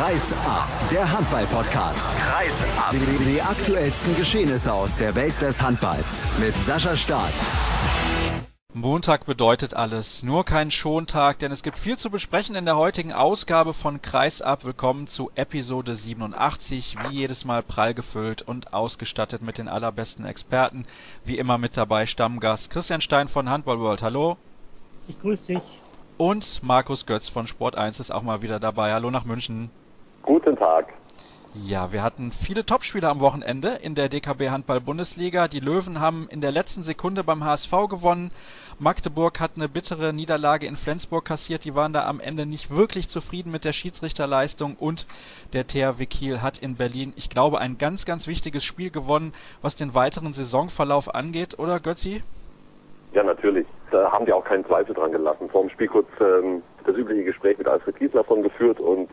Kreis ab, der Handball-Podcast. Kreis ab. Die aktuellsten Geschehnisse aus der Welt des Handballs mit Sascha Staat. Montag bedeutet alles, nur kein Schontag, denn es gibt viel zu besprechen in der heutigen Ausgabe von Kreis ab. Willkommen zu Episode 87, wie jedes Mal prall gefüllt und ausgestattet mit den allerbesten Experten. Wie immer mit dabei Stammgast Christian Stein von Handball World. Hallo. Ich grüße dich. Und Markus Götz von Sport 1 ist auch mal wieder dabei. Hallo nach München. Guten Tag. Ja, wir hatten viele Topspiele am Wochenende in der DKB Handball-Bundesliga. Die Löwen haben in der letzten Sekunde beim HSV gewonnen. Magdeburg hat eine bittere Niederlage in Flensburg kassiert. Die waren da am Ende nicht wirklich zufrieden mit der Schiedsrichterleistung. Und der THW Kiel hat in Berlin, ich glaube, ein ganz, ganz wichtiges Spiel gewonnen, was den weiteren Saisonverlauf angeht. Oder, Götzi? Ja, natürlich. Da haben die auch keinen Zweifel dran gelassen. Vor dem Spiel kurz das übliche Gespräch mit Alfred Giesler von geführt und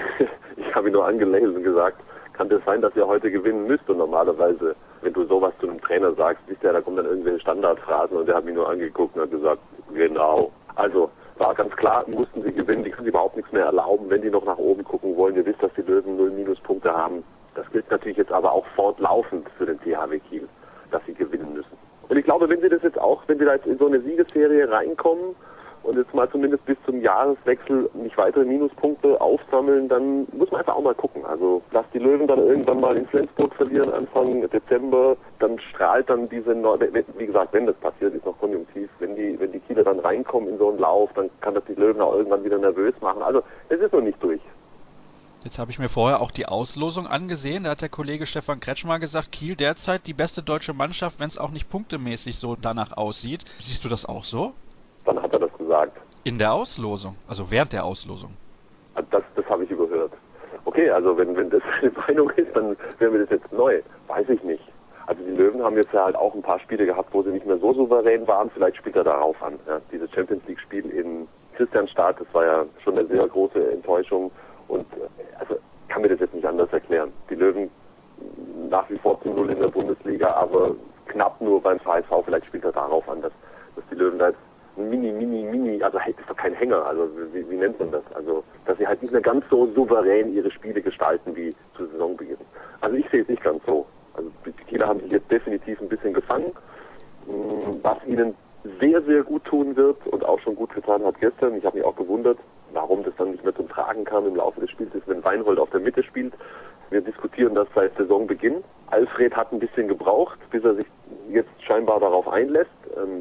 ich habe ihn nur angelächelt und gesagt, kann das sein, dass ihr heute gewinnen müsst? Und normalerweise, wenn du sowas zu einem Trainer sagst, wisst ihr, da kommen dann irgendwelche Standardphrasen und der hat mich nur angeguckt und hat gesagt, genau. Also war ganz klar, mussten sie gewinnen, die können sich überhaupt nichts mehr erlauben, wenn die noch nach oben gucken wollen. Ihr wisst, dass die Löwen 0 Minuspunkte haben. Das gilt natürlich jetzt aber auch fortlaufend für den THW Kiel, dass sie gewinnen müssen. Und ich glaube, wenn sie da jetzt in so eine Siegesserie reinkommen und jetzt mal zumindest bis zum Jahreswechsel nicht weitere Minuspunkte aufsammeln, dann muss man einfach auch mal gucken. Also, dass die Löwen dann irgendwann mal in Flensburg verlieren Anfang Dezember, dann strahlt dann wie gesagt, wenn das passiert, ist noch konjunktiv, wenn die Kieler dann reinkommen in so einen Lauf, dann kann das die Löwen auch irgendwann wieder nervös machen. Also, es ist noch nicht durch. Jetzt habe ich mir vorher auch die Auslosung angesehen. Da hat der Kollege Stefan Kretschmer gesagt, Kiel derzeit die beste deutsche Mannschaft, wenn es auch nicht punktemäßig so danach aussieht. Siehst du das auch so? Wann hat er das gesagt? In der Auslosung, also während der Auslosung. Das habe ich überhört. Okay, also wenn das eine Meinung ist, dann wäre mir das jetzt neu. Weiß ich nicht. Also die Löwen haben jetzt ja halt auch ein paar Spiele gehabt, wo sie nicht mehr so souverän waren. Vielleicht spielt er darauf an. Ja. Dieses Champions-League-Spiel in Christianstadt, das war ja schon eine sehr große Enttäuschung. Und also kann mir das jetzt nicht anders erklären. Die Löwen nach wie vor zu 0 in der Bundesliga, aber knapp nur beim HSV. Vielleicht spielt er darauf an, dass die Löwen da jetzt also ist doch kein Hänger, also wie nennt man das? Also, dass sie halt nicht mehr ganz so souverän ihre Spiele gestalten wie zu Saisonbeginn. Also ich sehe es nicht ganz so. Also die Kieler haben sich jetzt definitiv ein bisschen gefangen, was ihnen sehr, sehr gut tun wird und auch schon gut getan hat gestern. Ich habe mich auch gewundert, warum das dann nicht mehr zum Tragen kam im Laufe des Spiels, ist, wenn Weinhold auf der Mitte spielt. Wir diskutieren das seit Saisonbeginn. Alfred hat ein bisschen gebraucht, bis er sich jetzt scheinbar darauf einlässt.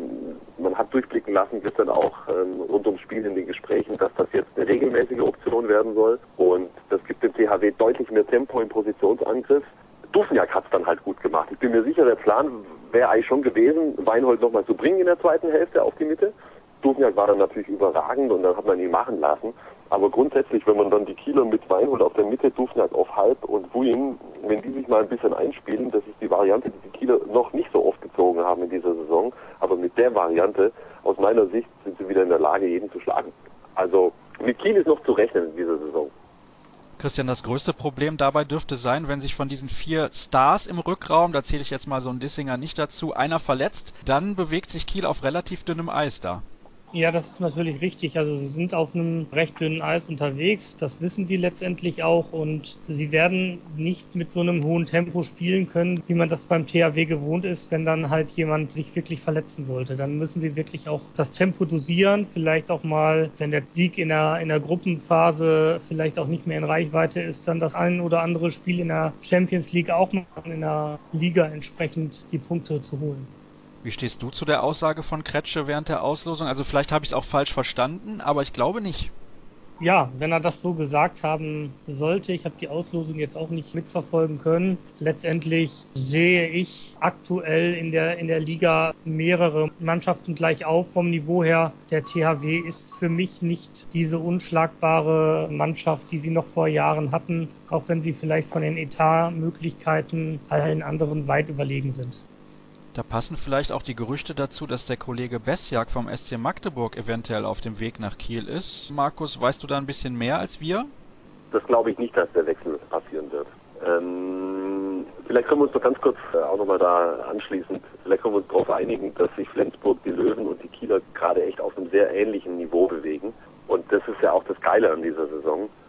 Man hat durchblicken lassen, gestern auch rund ums Spiel in den Gesprächen, dass das jetzt eine regelmäßige Option werden soll. Und das gibt dem THW deutlich mehr Tempo im Positionsangriff. Dufniak hat es dann halt gut gemacht. Ich bin mir sicher, der Plan wäre eigentlich schon gewesen, Weinhold nochmal zu bringen in der zweiten Hälfte auf die Mitte. Dufniak war dann natürlich überragend und dann hat man ihn machen lassen. Aber grundsätzlich, wenn man dann die Kieler mit Weinhold auf der Mitte, Dufniak auf halb und Wuin, wenn die sich mal ein bisschen einspielen, das ist die Variante, die die Kieler noch nicht so oft gezogen haben in dieser Saison. Aber mit der Variante, aus meiner Sicht, sind sie wieder in der Lage, jeden zu schlagen. Also mit Kiel ist noch zu rechnen in dieser Saison. Christian, das größte Problem dabei dürfte sein, wenn sich von diesen 4 Stars im Rückraum, da zähle ich jetzt mal so einen Dissinger nicht dazu, einer verletzt, dann bewegt sich Kiel auf relativ dünnem Eis da. Ja, das ist natürlich richtig. Also sie sind auf einem recht dünnen Eis unterwegs. Das wissen die letztendlich auch. Und sie werden nicht mit so einem hohen Tempo spielen können, wie man das beim THW gewohnt ist, wenn dann halt jemand sich wirklich verletzen sollte. Dann müssen sie wirklich auch das Tempo dosieren. Vielleicht auch mal, wenn der Sieg in der Gruppenphase vielleicht auch nicht mehr in Reichweite ist, dann das ein oder andere Spiel in der Champions League auch mal in der Liga entsprechend die Punkte zu holen. Wie stehst du zu der Aussage von Kretsche während der Auslosung? Also vielleicht habe ich es auch falsch verstanden, aber ich glaube nicht. Ja, wenn er das so gesagt haben sollte, ich habe die Auslosung jetzt auch nicht mitverfolgen können. Letztendlich sehe ich aktuell in der Liga mehrere Mannschaften gleich auf vom Niveau her. Der THW ist für mich nicht diese unschlagbare Mannschaft, die sie noch vor Jahren hatten, auch wenn sie vielleicht von den Etatmöglichkeiten allen anderen weit überlegen sind. Da passen vielleicht auch die Gerüchte dazu, dass der Kollege Besjak vom SC Magdeburg eventuell auf dem Weg nach Kiel ist. Markus, weißt du da ein bisschen mehr als wir? Das glaube ich nicht, dass der Wechsel passieren wird. Vielleicht können wir uns noch ganz kurz auch nochmal da anschließend, vielleicht können wir uns darauf einigen, dass sich Flensburg, die Löwen und die Kieler gerade echt auf einem sehr ähnlichen Niveau bewegen. Und das ist ja auch das Geile an dieser Saison. Ich kann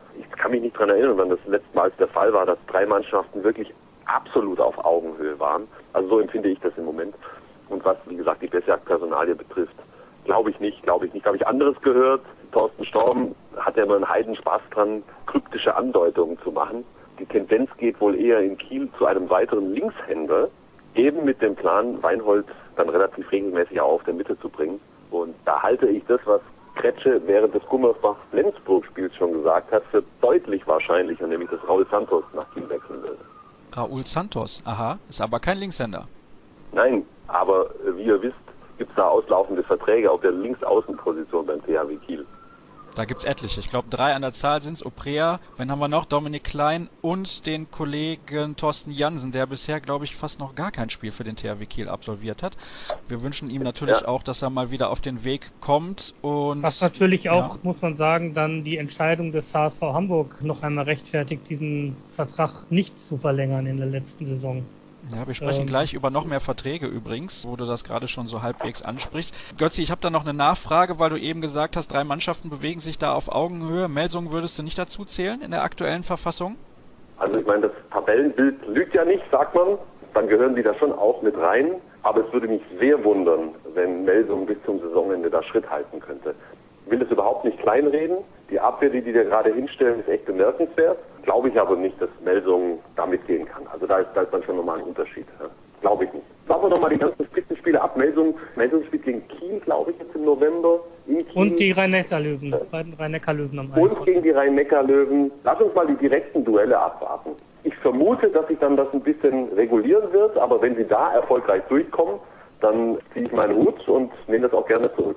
kann mich nicht daran erinnern, wann das letzte Mal der Fall war, dass 3 Mannschaften wirklich absolut auf Augenhöhe waren. Also so empfinde ich das im Moment. Und was, wie gesagt, die Besjagd-Personalie betrifft, glaube ich nicht. Habe ich anderes gehört. Thorsten Storm hat ja immer einen Heidenspaß dran, kryptische Andeutungen zu machen. Die Tendenz geht wohl eher in Kiel zu einem weiteren Linkshänder, eben mit dem Plan, Weinhold dann relativ regelmäßig auf der Mitte zu bringen. Und da halte ich das, was Kretsche während des Gummersbach-Flensburg-Spiels schon gesagt hat, für deutlich wahrscheinlicher, nämlich dass Raúl Santos nach Kiel wechseln will. Raúl Santos, aha, ist aber kein Linkshänder. Nein, aber wie ihr wisst, gibt es da auslaufende Verträge auf der Linksaußenposition beim THW Kiel. Da gibt's etliche. Ich glaube 3 an der Zahl sind's. Oprea, wen haben wir noch? Dominik Klein und den Kollegen Thorsten Jansen, der bisher, glaube ich, fast noch gar kein Spiel für den THW Kiel absolviert hat. Wir wünschen ihm natürlich auch, dass er mal wieder auf den Weg kommt. Und was natürlich auch, muss man sagen, dann die Entscheidung des HSV Hamburg noch einmal rechtfertigt, diesen Vertrag nicht zu verlängern in der letzten Saison. Ja, wir sprechen gleich über noch mehr Verträge übrigens, wo du das gerade schon so halbwegs ansprichst. Götzi, ich habe da noch eine Nachfrage, weil du eben gesagt hast, 3 Mannschaften bewegen sich da auf Augenhöhe. Melsungen würdest du nicht dazu zählen in der aktuellen Verfassung? Also ich meine, das Tabellenbild lügt ja nicht, sagt man. Dann gehören die da schon auch mit rein. Aber es würde mich sehr wundern, wenn Melsungen bis zum Saisonende da Schritt halten könnte. Ich will das überhaupt nicht kleinreden. Die Abwehr, die da gerade hinstellen, ist echt bemerkenswert. Glaube ich aber nicht, dass Melsungen da mitgehen kann. Also da ist dann schon nochmal ein Unterschied. Ja. Glaube ich nicht. Sagen wir nochmal die ganzen Spitzenspiele ab. Melsungen spielt gegen Kiel, glaube ich, jetzt im November. In Kiel. Und die Rhein-Neckar-Löwen. Beiden Rhein-Neckar-Löwen am 21. Und gegen die Rhein-Neckar-Löwen. Lass uns mal die direkten Duelle abwarten. Ich vermute, dass sich dann das ein bisschen regulieren wird. Aber wenn sie da erfolgreich durchkommen, dann ziehe ich meinen Hut und nehme das auch gerne zurück.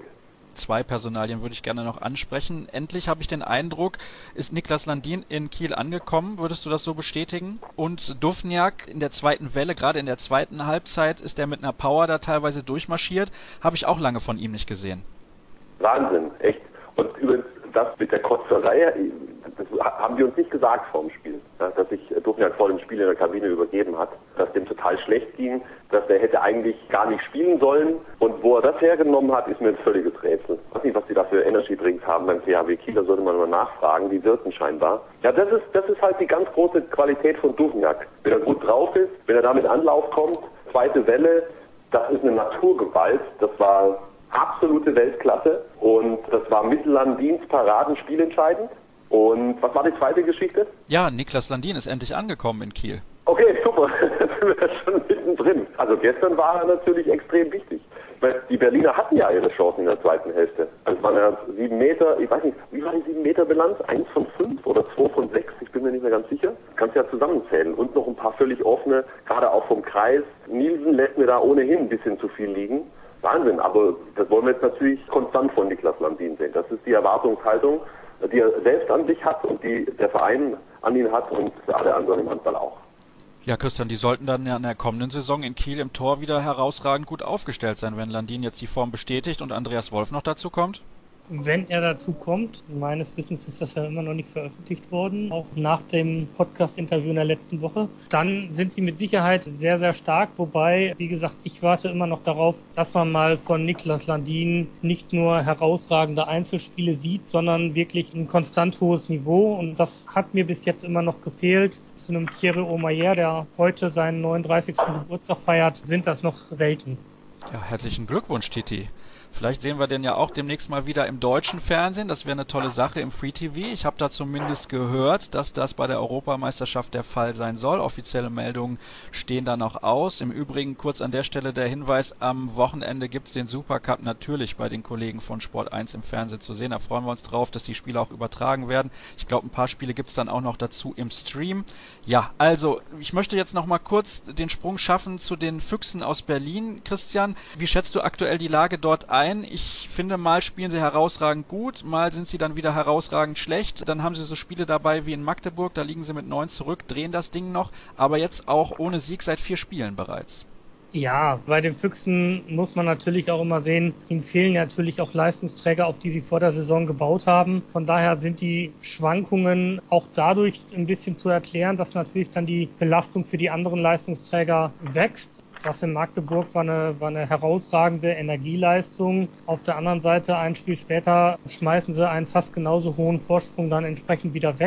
2 Personalien würde ich gerne noch ansprechen. Endlich habe ich den Eindruck, ist Niklas Landin in Kiel angekommen. Würdest du das so bestätigen? Und Duvniak in der zweiten Welle, gerade in der zweiten Halbzeit, ist er mit einer Power da teilweise durchmarschiert. Habe ich auch lange von ihm nicht gesehen. Wahnsinn, echt. Und übrigens, das mit der Kotzerei, das haben die uns nicht gesagt vor dem Spiel, dass sich Duvniak vor dem Spiel in der Kabine übergeben hat, dass dem total schlecht ging, dass er hätte eigentlich gar nicht spielen sollen. Und wo er das hergenommen hat, ist mir ein völliges Rätsel. Ich weiß nicht, was die da für Energy Drinks haben beim THW Kiel, da sollte man mal nachfragen, die wirken scheinbar. Ja, das ist halt die ganz große Qualität von Duvniak. Wenn er gut drauf ist, wenn er da mit Anlauf kommt, zweite Welle, das ist eine Naturgewalt, das war absolute Weltklasse und das war mit Landins Paraden spielentscheidend. Und was war die zweite Geschichte? Ja, Niklas Landin ist endlich angekommen in Kiel. Okay, super, da sind wir schon mittendrin. Also gestern war er natürlich extrem wichtig. Weil die Berliner hatten ja ihre Chancen in der zweiten Hälfte. Also es waren ja 7 Meter, ich weiß nicht, wie war die 7 Meter Bilanz? 1 von 5 oder 2 von 6, ich bin mir nicht mehr ganz sicher. Kannst ja zusammenzählen. Und noch ein paar völlig offene, gerade auch vom Kreis. Nielsen lässt mir da ohnehin ein bisschen zu viel liegen. Wahnsinn, aber das wollen wir jetzt natürlich konstant von Niklas Landin sehen. Das ist die Erwartungshaltung, die er selbst an sich hat und die der Verein an ihn hat und alle anderen im Handball auch. Ja, Christian, die sollten dann ja in der kommenden Saison in Kiel im Tor wieder herausragend gut aufgestellt sein, wenn Landin jetzt die Form bestätigt und Andreas Wolf noch dazu kommt. Wenn er dazu kommt, meines Wissens ist das ja immer noch nicht veröffentlicht worden, auch nach dem Podcast-Interview in der letzten Woche, dann sind sie mit Sicherheit sehr, sehr stark. Wobei, wie gesagt, ich warte immer noch darauf, dass man mal von Niklas Landin nicht nur herausragende Einzelspiele sieht, sondern wirklich ein konstant hohes Niveau. Und das hat mir bis jetzt immer noch gefehlt. Zu einem Thierry Omeyer, der heute seinen 39. Geburtstag feiert, sind das noch Welten. Ja, herzlichen Glückwunsch, Titi. Vielleicht sehen wir den ja auch demnächst mal wieder im deutschen Fernsehen. Das wäre eine tolle Sache im Free TV. Ich habe da zumindest gehört, dass das bei der Europameisterschaft der Fall sein soll. Offizielle Meldungen stehen da noch aus. Im Übrigen kurz an der Stelle der Hinweis, am Wochenende gibt es den Supercup natürlich bei den Kollegen von Sport 1 im Fernsehen zu sehen. Da freuen wir uns drauf, dass die Spiele auch übertragen werden. Ich glaube, ein paar Spiele gibt es dann auch noch dazu im Stream. Ja, also ich möchte jetzt noch mal kurz den Sprung schaffen zu den Füchsen aus Berlin. Christian, wie schätzt du aktuell die Lage dort ein? Ich finde, mal spielen sie herausragend gut, mal sind sie dann wieder herausragend schlecht. Dann haben sie so Spiele dabei wie in Magdeburg, da liegen sie mit 9 zurück, drehen das Ding noch, aber jetzt auch ohne Sieg seit 4 Spielen bereits. Ja, bei den Füchsen muss man natürlich auch immer sehen, ihnen fehlen natürlich auch Leistungsträger, auf die sie vor der Saison gebaut haben. Von daher sind die Schwankungen auch dadurch ein bisschen zu erklären, dass natürlich dann die Belastung für die anderen Leistungsträger wächst. Das in Magdeburg war eine herausragende Energieleistung. Auf der anderen Seite, ein Spiel später, schmeißen sie einen fast genauso hohen Vorsprung dann entsprechend wieder weg.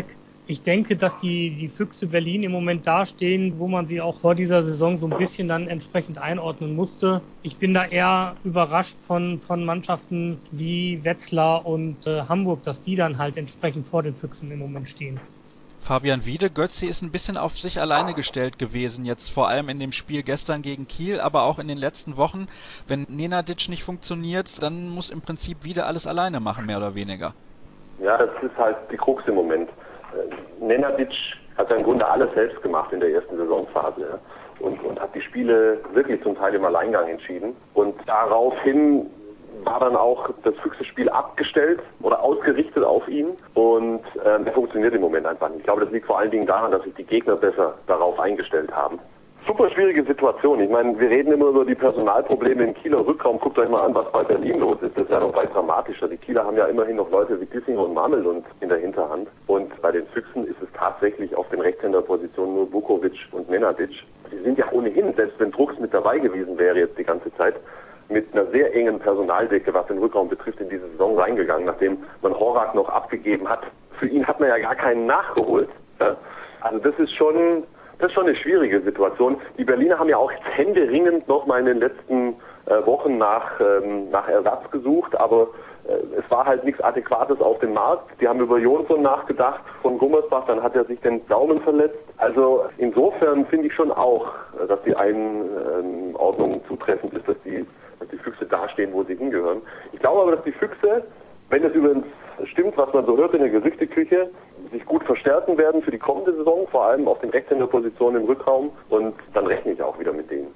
Ich denke, dass die Füchse Berlin im Moment dastehen, wo man sie auch vor dieser Saison so ein bisschen dann entsprechend einordnen musste. Ich bin da eher überrascht von Mannschaften wie Wetzlar und Hamburg, dass die dann halt entsprechend vor den Füchsen im Moment stehen. Fabian Wiede, Götze ist ein bisschen auf sich alleine gestellt gewesen, jetzt vor allem in dem Spiel gestern gegen Kiel, aber auch in den letzten Wochen. Wenn Nenadic nicht funktioniert, dann muss im Prinzip Wiede alles alleine machen, mehr oder weniger. Ja, das ist halt die Krux im Moment. Nenadic hat ja im Grunde alles selbst gemacht in der ersten Saisonphase, ja, und hat die Spiele wirklich zum Teil im Alleingang entschieden. Und daraufhin war dann auch das Füchse-Spiel abgestellt oder ausgerichtet auf ihn und er funktioniert im Moment einfach nicht. Ich glaube, das liegt vor allen Dingen daran, dass sich die Gegner besser darauf eingestellt haben. Super schwierige Situation. Ich meine, wir reden immer über die Personalprobleme im Kieler Rückraum. Guckt euch mal an, was bei Berlin los ist. Das ist ja noch weit dramatischer. Die Kieler haben ja immerhin noch Leute wie Dissinger und Mamelund in der Hinterhand. Und bei den Füchsen ist es tatsächlich auf den Rechtshänderpositionen nur Vukovic und Nenadic. Die sind ja ohnehin, selbst wenn Drucks mit dabei gewesen wäre jetzt die ganze Zeit, mit einer sehr engen Personaldecke, was den Rückraum betrifft, in diese Saison reingegangen, nachdem man Horak noch abgegeben hat. Für ihn hat man ja gar keinen nachgeholt. Ja? Also das ist schon eine schwierige Situation. Die Berliner haben ja auch händeringend noch mal in den letzten Wochen nach Ersatz gesucht, aber es war halt nichts Adäquates auf dem Markt. Die haben über Jonsson nachgedacht von Gummersbach, dann hat er sich den Daumen verletzt. Also insofern finde ich schon auch, dass die Einordnung zutreffend ist, dass die Füchse dastehen, wo sie hingehören. Ich glaube aber, dass die Füchse, wenn es übrigens stimmt, was man so hört in der Gerüchteküche, sich gut verstärken werden für die kommende Saison, vor allem auf den Rechtshänderpositionen im Rückraum, und dann rechne ich auch wieder mit denen.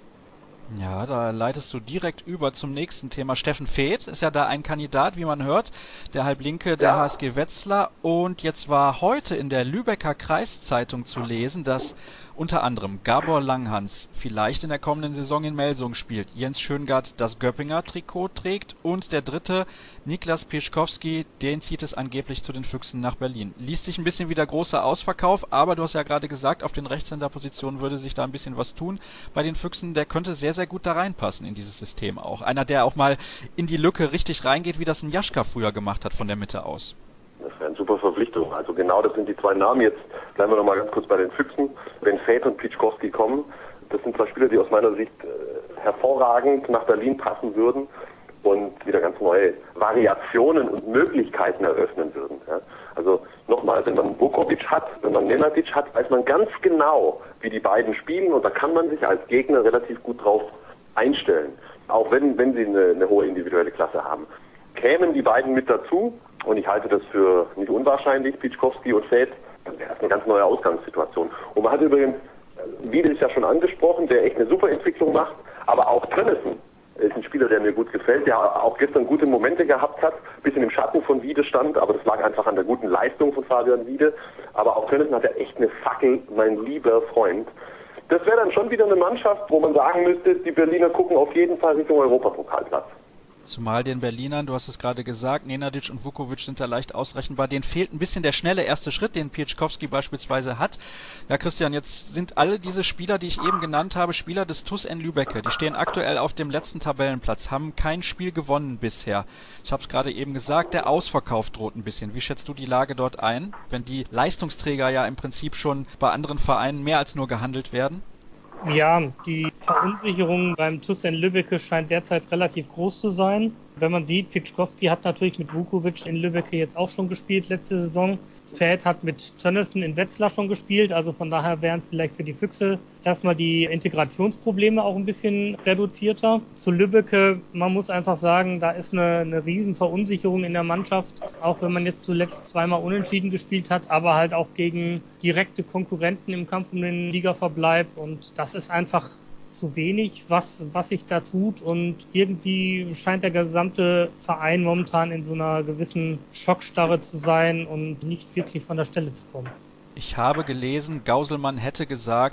Ja, da leitest du direkt über zum nächsten Thema. Steffen Feeth ist ja da ein Kandidat, wie man hört, der Halblinke der HSG Wetzlar. Und jetzt war heute in der Lübecker Kreiszeitung zu lesen, dass unter anderem Gabor Langhans vielleicht in der kommenden Saison in Melsung spielt, Jens Schöngard das Göppinger Trikot trägt und der dritte, Niklas Pischkowski, den zieht es angeblich zu den Füchsen nach Berlin. Liest sich ein bisschen wie der große Ausverkauf, aber du hast ja gerade gesagt, auf den Rechtshänderpositionen würde sich da ein bisschen was tun. Bei den Füchsen, der könnte sehr, sehr gut da reinpassen in dieses System auch. Einer, der auch mal in die Lücke richtig reingeht, wie das ein Jaschka früher gemacht hat von der Mitte aus. Das wäre eine super Verpflichtung. Also genau, das sind die zwei Namen. Jetzt bleiben wir noch mal ganz kurz bei den Füchsen. Wenn Feeth und Pischkowski kommen, das sind zwei Spieler, die aus meiner Sicht hervorragend nach Berlin passen würden und wieder ganz neue Variationen und Möglichkeiten eröffnen würden. Ja? Also nochmal, wenn man Vukovic hat, wenn man Nenadic hat, weiß man ganz genau, wie die beiden spielen, und da kann man sich als Gegner relativ gut drauf einstellen. Auch wenn sie eine hohe individuelle Klasse haben. Kämen die beiden mit dazu, und ich halte das für nicht unwahrscheinlich, Pischkowski und Feeth, dann wäre das eine ganz neue Ausgangssituation. Und man hat übrigens, Wiedel ist ja schon angesprochen, der echt eine super Entwicklung macht, aber auch Tönnissen ist ein Spieler, der mir gut gefällt, der auch gestern gute Momente gehabt hat, ein bisschen im Schatten von Wiede stand, aber das lag einfach an der guten Leistung von Fabian Wiede. Aber auch Tönnissen hat ja echt eine Fackel, mein lieber Freund. Das wäre dann schon wieder eine Mannschaft, wo man sagen müsste, die Berliner gucken auf jeden Fall Richtung Europapokalplatz. Zumal den Berlinern, du hast es gerade gesagt, Nenadic und Vukovic sind da leicht ausrechenbar. Denen fehlt ein bisschen der schnelle erste Schritt, den Pieczkowski beispielsweise hat. Ja, Christian, jetzt sind alle diese Spieler, die ich eben genannt habe, Spieler des TuS N Lübbecke. Die stehen aktuell auf dem letzten Tabellenplatz, haben kein Spiel gewonnen bisher. Ich habe es gerade eben gesagt, der Ausverkauf droht ein bisschen. Wie schätzt du die Lage dort ein, wenn die Leistungsträger ja im Prinzip schon bei anderen Vereinen mehr als nur gehandelt werden? Ja, die Verunsicherung beim TuS N Lübbecke scheint derzeit relativ groß zu sein. Wenn man sieht, Pieczkowski hat natürlich mit Vukovic in Lübbecke jetzt auch schon gespielt letzte Saison. Feeth hat mit Tönnissen in Wetzlar schon gespielt, also von daher wären vielleicht für die Füchse erstmal die Integrationsprobleme auch ein bisschen reduzierter. Zu Lübbecke, man muss einfach sagen, da ist eine riesen Verunsicherung in der Mannschaft, auch wenn man jetzt zuletzt zweimal unentschieden gespielt hat, aber halt auch gegen direkte Konkurrenten im Kampf um den Ligaverbleib, und das ist einfach zu wenig, was sich da tut, und irgendwie scheint der gesamte Verein momentan in so einer gewissen Schockstarre zu sein und nicht wirklich von der Stelle zu kommen. Ich habe gelesen, Gauselmann hätte gesagt,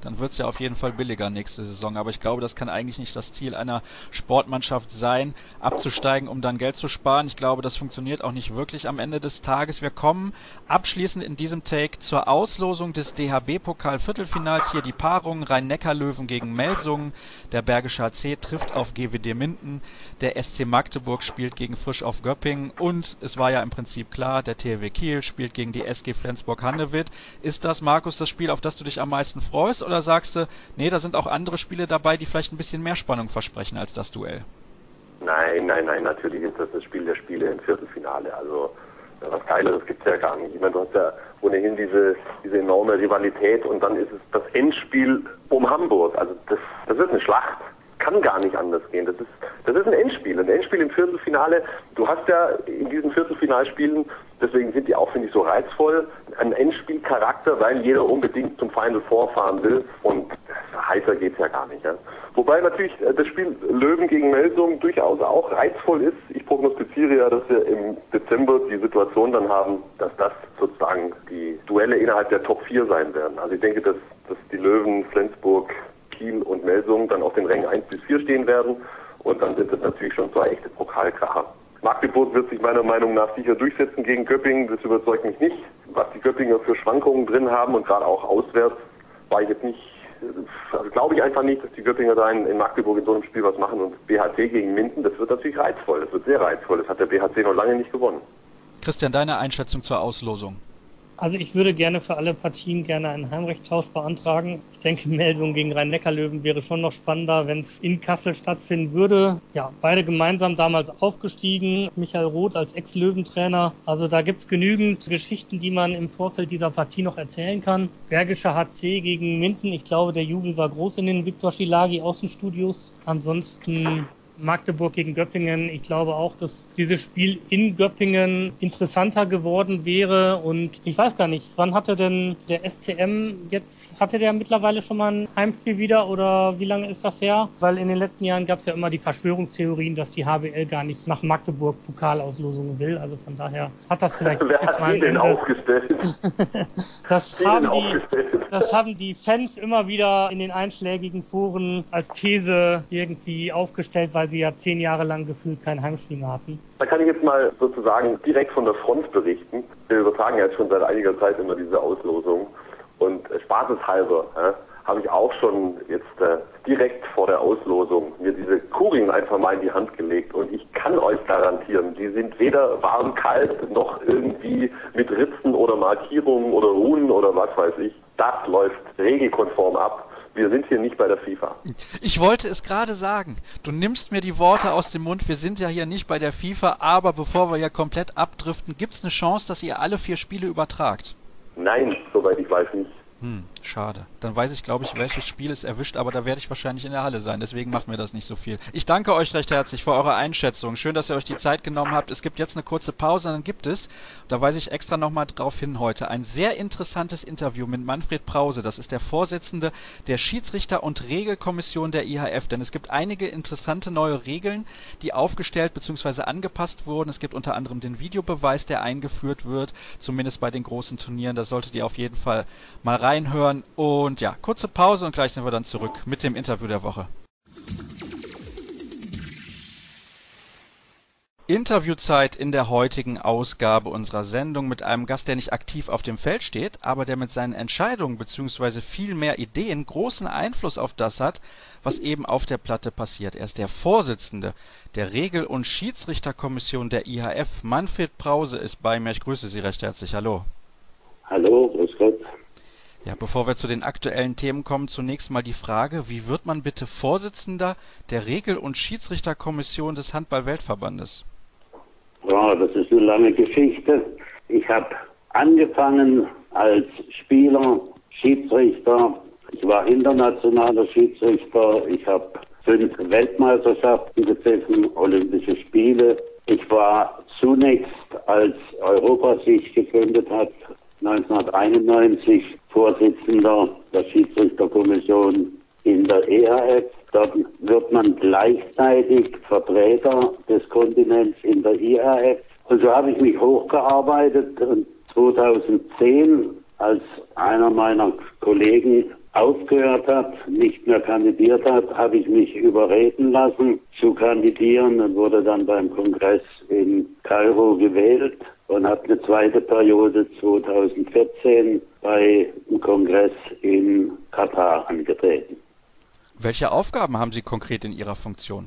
Dann wird es ja auf jeden Fall billiger nächste Saison. Aber ich glaube, das kann eigentlich nicht das Ziel einer Sportmannschaft sein, abzusteigen, um dann Geld zu sparen. Ich glaube, das funktioniert auch nicht wirklich am Ende des Tages. Wir kommen abschließend in diesem Take zur Auslosung des DHB-Pokal-Viertelfinals. Hier die Paarung Rhein-Neckar-Löwen gegen Melsungen. Der Bergische HC trifft auf GWD Minden. Der SC Magdeburg spielt gegen Frisch auf Göppingen. Und es war ja im Prinzip klar, der THW Kiel spielt gegen die SG Flensburg-Handewitt. Ist das, Markus, das Spiel, auf das du dich am meisten freust? Oder sagst du, nee, da sind auch andere Spiele dabei, die vielleicht ein bisschen mehr Spannung versprechen als das Duell? Nein, natürlich ist das Spiel der Spiele im Viertelfinale. Also was Geileres gibt es ja gar nicht. Ich meine, du hast ja ohnehin diese enorme Rivalität und dann ist es das Endspiel um Hamburg. Also das wird eine Schlacht. Kann gar nicht anders gehen. Das ist ein Endspiel im Viertelfinale. Du hast ja in diesen Viertelfinalspielen, deswegen sind die auch, finde ich, so reizvoll, einen Endspielcharakter, weil jeder unbedingt zum Final Four fahren will und heißer geht's ja gar nicht. Ja. Wobei natürlich das Spiel Löwen gegen Melsungen durchaus auch reizvoll ist. Ich prognostiziere ja, dass wir im Dezember die Situation dann haben, dass das sozusagen die Duelle innerhalb der Top 4 sein werden. Also ich denke, dass die Löwen, Flensburg, Kiel und Melsungen dann auf den Rängen 1 bis 4 stehen werden und dann sind das natürlich schon zwei echte Pokalkracher. Magdeburg wird sich meiner Meinung nach sicher durchsetzen gegen Göppingen, das überzeugt mich nicht. Was die Göppinger für Schwankungen drin haben und gerade auch auswärts, war ich jetzt nicht, also glaube ich einfach nicht, dass die Göppinger da in Magdeburg in so einem Spiel was machen und BHC gegen Minden, das wird natürlich reizvoll, das wird sehr reizvoll, das hat der BHC noch lange nicht gewonnen. Christian, deine Einschätzung zur Auslosung? Also ich würde gerne für alle Partien einen Heimrechtstausch beantragen. Ich denke, Melsungen gegen Rhein-Neckar-Löwen wäre schon noch spannender, wenn es in Kassel stattfinden würde. Ja, beide gemeinsam damals aufgestiegen. Michael Roth als Ex-Löwentrainer. Also da gibt's genügend Geschichten, die man im Vorfeld dieser Partie noch erzählen kann. Bergischer HC gegen Minden. Ich glaube, der Jubel war groß in den Viktor Schilagi Außenstudios. Ansonsten Magdeburg gegen Göppingen. Ich glaube auch, dass dieses Spiel in Göppingen interessanter geworden wäre und ich weiß gar nicht, wann hatte denn der SCM jetzt, hatte der mittlerweile schon mal ein Heimspiel wieder oder wie lange ist das her? Weil in den letzten Jahren gab es ja immer die Verschwörungstheorien, dass die HBL gar nicht nach Magdeburg Pokalauslosungen will, also von daher hat das vielleicht Wer jetzt hat mal die denn aufgestellt? Das haben die Fans immer wieder in den einschlägigen Foren als These irgendwie aufgestellt, weil sie ja 10 Jahre lang gefühlt kein Heimspiel mehr hatten. Da kann ich jetzt mal sozusagen direkt von der Front berichten. Wir übertragen ja jetzt schon seit einiger Zeit immer diese Auslosung und spaßeshalber habe ich auch schon jetzt direkt vor der Auslosung mir diese Kugeln einfach mal in die Hand gelegt und ich kann euch garantieren, die sind weder warm, kalt noch irgendwie mit Ritzen oder Markierungen oder Runen oder was weiß ich. Das läuft regelkonform ab. Wir sind hier nicht bei der FIFA. Ich wollte es gerade sagen. Du nimmst mir die Worte aus dem Mund. Wir sind ja hier nicht bei der FIFA, aber bevor wir ja komplett abdriften, gibt es eine Chance, dass ihr alle 4 Spiele übertragt? Nein, soweit ich weiß nicht. Schade. Dann weiß ich, glaube ich, welches Spiel es erwischt, aber da werde ich wahrscheinlich in der Halle sein. Deswegen macht mir das nicht so viel. Ich danke euch recht herzlich für eure Einschätzung. Schön, dass ihr euch die Zeit genommen habt. Es gibt jetzt eine kurze Pause, dann gibt es, da weise ich extra nochmal drauf hin heute, ein sehr interessantes Interview mit Manfred Prause. Das ist der Vorsitzende der Schiedsrichter- und Regelkommission der IHF. Denn es gibt einige interessante neue Regeln, die aufgestellt bzw. angepasst wurden. Es gibt unter anderem den Videobeweis, der eingeführt wird, zumindest bei den großen Turnieren. Da solltet ihr auf jeden Fall mal reinhören. Und ja, kurze Pause und gleich sind wir dann zurück mit dem Interview der Woche. Interviewzeit in der heutigen Ausgabe unserer Sendung mit einem Gast, der nicht aktiv auf dem Feld steht, aber der mit seinen Entscheidungen bzw. viel mehr Ideen großen Einfluss auf das hat, was eben auf der Platte passiert. Er ist der Vorsitzende der Regel- und Schiedsrichterkommission der IHF. Manfred Prause ist bei mir. Ich grüße Sie recht herzlich. Hallo. Hallo, grüß Gott. Ja, bevor wir zu den aktuellen Themen kommen, zunächst mal die Frage, wie wird man bitte Vorsitzender der Regel- und Schiedsrichterkommission des Handball-Weltverbandes? Ja, das ist eine lange Geschichte. Ich habe angefangen als Spieler, Schiedsrichter. Ich war internationaler Schiedsrichter. Ich habe 5 Weltmeisterschaften gepfiffen, Olympische Spiele. Ich war zunächst, als Europa sich gegründet hat, 1991 Vorsitzender der Schiedsrichterkommission in der EHF. Dort wird man gleichzeitig Vertreter des Kontinents in der IHF. Und so habe ich mich hochgearbeitet und 2010, als einer meiner Kollegen aufgehört hat, nicht mehr kandidiert hat, habe ich mich überreden lassen zu kandidieren und wurde dann beim Kongress in Kairo gewählt und habe eine zweite Periode 2014 bei dem Kongress in Katar angetreten. Welche Aufgaben haben Sie konkret in Ihrer Funktion?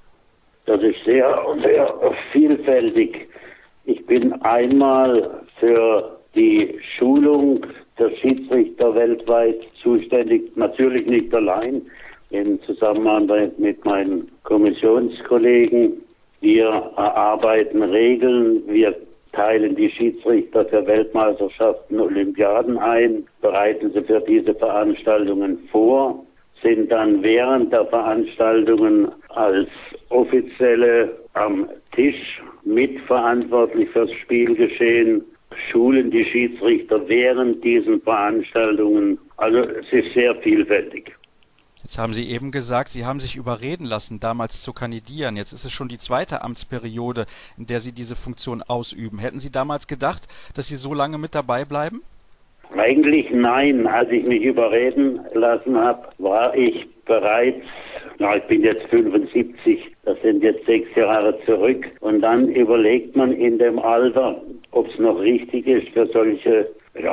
Das ist sehr, sehr vielfältig. Ich bin einmal für die Schulung der Schiedsrichter weltweit zuständig, natürlich nicht allein, in Zusammenarbeit mit meinen Kommissionskollegen. Wir erarbeiten Regeln, wir teilen die Schiedsrichter für Weltmeisterschaften, Olympiaden ein, bereiten sie für diese Veranstaltungen vor, sind dann während der Veranstaltungen als Offizielle am Tisch mitverantwortlich fürs Spielgeschehen, schulen die Schiedsrichter während diesen Veranstaltungen. Also es ist sehr vielfältig. Jetzt haben Sie eben gesagt, Sie haben sich überreden lassen, damals zu kandidieren. Jetzt ist es schon die zweite Amtsperiode, in der Sie diese Funktion ausüben. Hätten Sie damals gedacht, dass Sie so lange mit dabei bleiben? Eigentlich nein. Als ich mich überreden lassen habe, war ich bereits, ich bin jetzt 75, das sind jetzt 6 Jahre zurück. Und dann überlegt man in dem Alter, ob es noch richtig ist, für solche,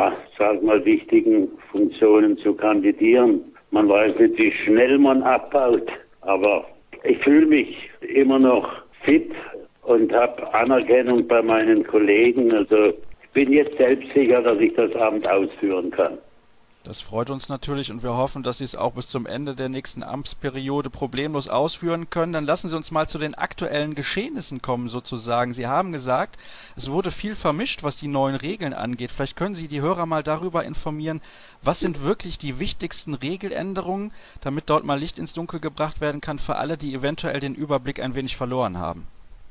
wichtigen Funktionen zu kandidieren. Man weiß nicht, wie schnell man abbaut, aber ich fühle mich immer noch fit und habe Anerkennung bei meinen Kollegen. Also ich bin jetzt selbstsicher, dass ich das Amt ausführen kann. Das freut uns natürlich und wir hoffen, dass Sie es auch bis zum Ende der nächsten Amtsperiode problemlos ausführen können. Dann lassen Sie uns mal zu den aktuellen Geschehnissen kommen sozusagen. Sie haben gesagt, es wurde viel vermischt, was die neuen Regeln angeht. Vielleicht können Sie die Hörer mal darüber informieren, was sind wirklich die wichtigsten Regeländerungen, damit dort mal Licht ins Dunkel gebracht werden kann für alle, die eventuell den Überblick ein wenig verloren haben.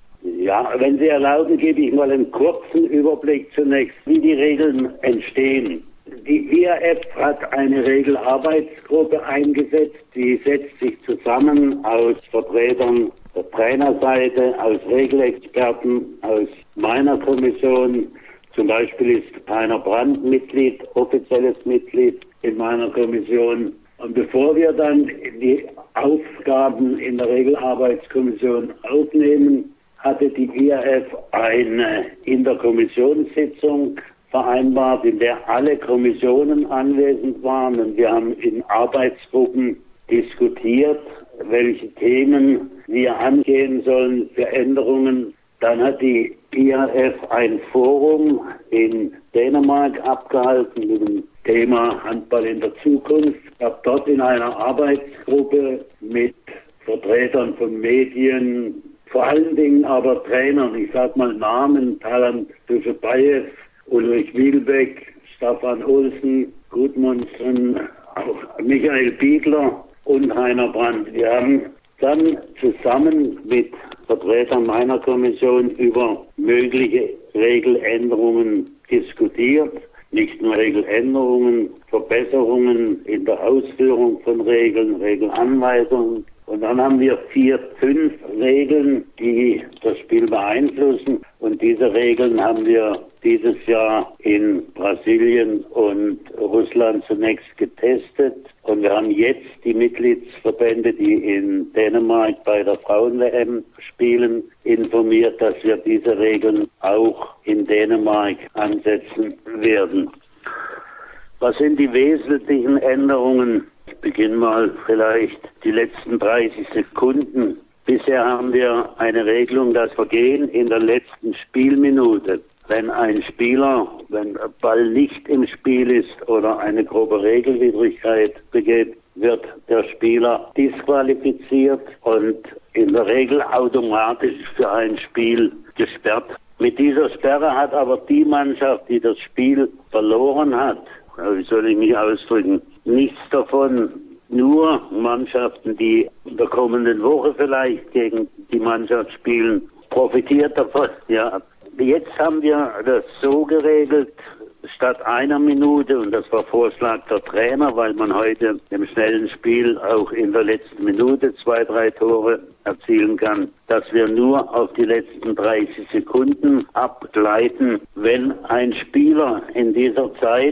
Ja, wenn Sie erlauben, gebe ich mal einen kurzen Überblick zunächst, wie die Regeln entstehen. Die IAF hat eine Regelarbeitsgruppe eingesetzt, die setzt sich zusammen aus Vertretern der Trainerseite, aus Regelexperten, aus meiner Kommission. Zum Beispiel ist Heiner Brandt Mitglied, offizielles Mitglied in meiner Kommission. Und bevor wir dann die Aufgaben in der Regelarbeitskommission aufnehmen, hatte die IAF eine Interkommissionssitzung vereinbart, in der alle Kommissionen anwesend waren, und wir haben in Arbeitsgruppen diskutiert, welche Themen wir angehen sollen für Änderungen. Dann hat die IAF ein Forum in Dänemark abgehalten mit dem Thema Handball in der Zukunft. Ich habe dort in einer Arbeitsgruppe mit Vertretern von Medien, vor allen Dingen aber Trainern, ich sag mal Namen, Talant Duschebaev, Ulrich Wielbeck, Staffan Olsen, Gudmundsen, auch Michael Biegler und Heiner Brandt. Wir haben dann zusammen mit Vertretern meiner Kommission über mögliche Regeländerungen diskutiert. Nicht nur Regeländerungen, Verbesserungen in der Ausführung von Regeln, Regelanweisungen. Und dann haben wir 4, 5 Regeln, die das Spiel beeinflussen. Und diese Regeln haben wir dieses Jahr in Brasilien und Russland zunächst getestet. Und wir haben jetzt die Mitgliedsverbände, die in Dänemark bei der Frauen-WM spielen, informiert, dass wir diese Regeln auch in Dänemark ansetzen werden. Was sind die wesentlichen Änderungen? Ich beginne mal vielleicht die letzten 30 Sekunden. Bisher haben wir eine Regelung, das Vergehen in der letzten Spielminute. Wenn ein Spieler, wenn der Ball nicht im Spiel ist oder eine grobe Regelwidrigkeit begeht, wird der Spieler disqualifiziert und in der Regel automatisch für ein Spiel gesperrt. Mit dieser Sperre hat aber die Mannschaft, die das Spiel verloren hat, wie soll ich mich ausdrücken, nichts davon. Nur Mannschaften, die in der kommenden Woche vielleicht gegen die Mannschaft spielen, profitiert davon. Ja. Jetzt haben wir das so geregelt, statt einer Minute, und das war Vorschlag der Trainer, weil man heute im schnellen Spiel auch in der letzten Minute 2, 3 Tore erzielen kann, dass wir nur auf die letzten 30 Sekunden abgleiten. Wenn ein Spieler in dieser Zeit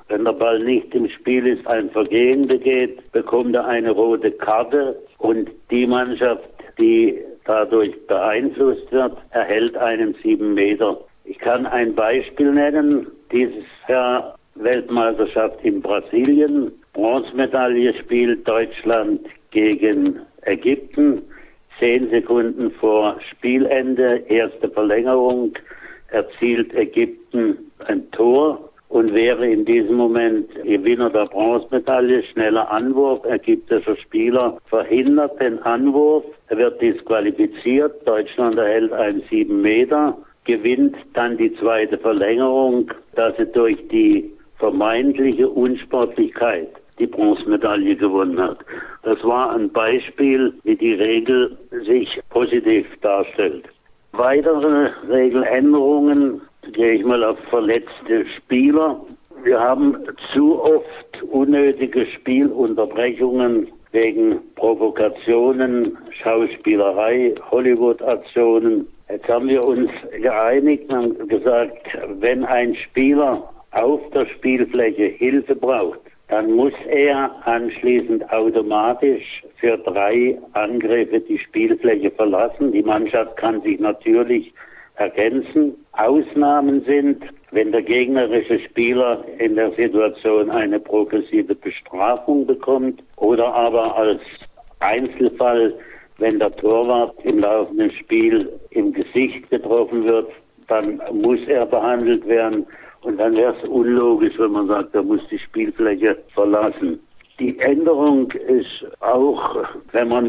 wenn der Ball nicht im Spiel ist, ein Vergehen begeht, bekommt er eine rote Karte und die Mannschaft, die dadurch beeinflusst wird, erhält einen 7 Meter. Ich kann ein Beispiel nennen. Dieses Jahr Weltmeisterschaft in Brasilien. Bronzemedaille spielt Deutschland gegen Ägypten. 10 Sekunden vor Spielende, erste Verlängerung, erzielt Ägypten ein Tor und wäre in diesem Moment Gewinner der Bronzemedaille. Schneller Anwurf, ägyptischer Spieler verhindert den Anwurf, er wird disqualifiziert, Deutschland erhält einen 7 Meter, gewinnt dann die zweite Verlängerung, da sie durch die vermeintliche Unsportlichkeit die Bronzemedaille gewonnen hat. Das war ein Beispiel, wie die Regel sich positiv darstellt. Weitere Regeländerungen, gehe ich mal auf verletzte Spieler. Wir haben zu oft unnötige Spielunterbrechungen wegen Provokationen, Schauspielerei, Hollywood-Aktionen. Jetzt haben wir uns geeinigt und gesagt, wenn ein Spieler auf der Spielfläche Hilfe braucht, dann muss er anschließend automatisch für 3 Angriffe die Spielfläche verlassen. Die Mannschaft kann sich natürlich ergänzen. Ausnahmen sind, wenn der gegnerische Spieler in der Situation eine progressive Bestrafung bekommt oder aber als Einzelfall, wenn der Torwart im laufenden Spiel im Gesicht getroffen wird, dann muss er behandelt werden. Und dann wäre es unlogisch, wenn man sagt, er muss die Spielfläche verlassen. Die Änderung ist auch, wenn man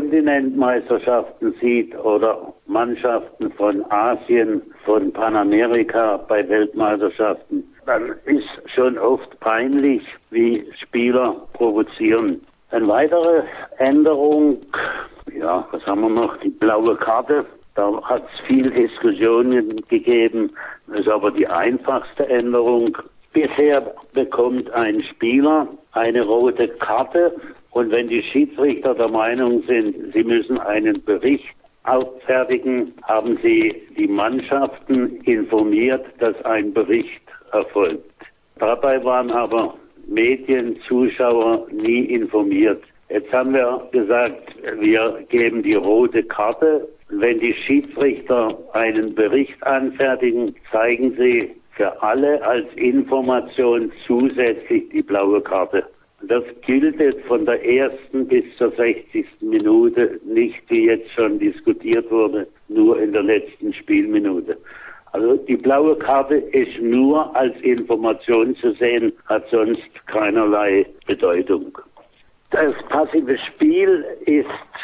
Kontinentmeisterschaften sieht oder Mannschaften von Asien, von Panamerika bei Weltmeisterschaften, dann ist schon oft peinlich, wie Spieler provozieren. Eine weitere Änderung, ja, was haben wir noch? Die blaue Karte. Da hat es viel Diskussionen gegeben. Das ist aber die einfachste Änderung. Bisher bekommt ein Spieler eine rote Karte und wenn die Schiedsrichter der Meinung sind, sie müssen einen Bericht auffertigen, haben sie die Mannschaften informiert, dass ein Bericht erfolgt. Dabei waren aber Medien, Zuschauer nie informiert. Jetzt haben wir gesagt, wir geben die rote Karte. Wenn die Schiedsrichter einen Bericht anfertigen, zeigen sie für alle als Information zusätzlich die blaue Karte. Das gilt jetzt von der ersten bis zur 60. Minute, nicht wie jetzt schon diskutiert wurde, nur in der letzten Spielminute. Also die blaue Karte ist nur als Information zu sehen, hat sonst keinerlei Bedeutung. Das passive Spiel ist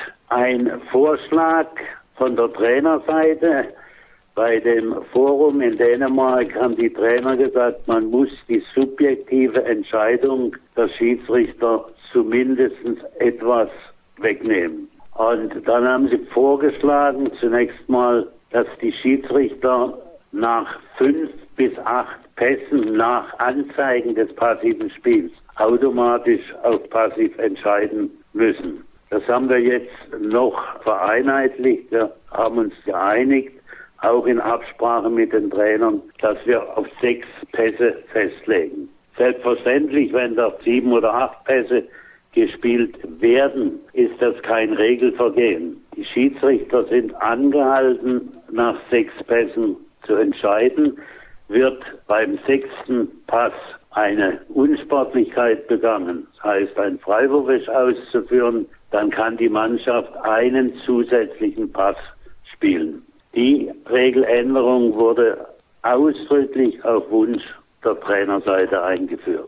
ein Vorschlag von der Trainerseite. Bei dem Forum in Dänemark haben die Trainer gesagt, man muss die subjektive Entscheidung der Schiedsrichter zumindest etwas wegnehmen. Und dann haben sie vorgeschlagen, zunächst mal, dass die Schiedsrichter nach 5 bis 8 Pässen nach Anzeigen des passiven Spiels automatisch auf passiv entscheiden müssen. Das haben wir jetzt noch vereinheitlicht. Wir haben uns geeinigt, auch in Absprache mit den Trainern, dass wir auf 6 Pässe festlegen. Selbstverständlich, wenn da 7 oder 8 Pässe gespielt werden, ist das kein Regelvergehen. Die Schiedsrichter sind angehalten, nach 6 Pässen zu entscheiden. Wird beim 6. Pass eine Unsportlichkeit begangen, das heißt ein Freiwurf ist auszuführen, dann kann die Mannschaft einen zusätzlichen Pass spielen. Die Regeländerung wurde ausdrücklich auf Wunsch der Trainerseite eingeführt.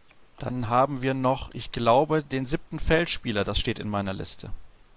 Dann haben wir noch, ich glaube, den 7. Feldspieler, das steht in meiner Liste.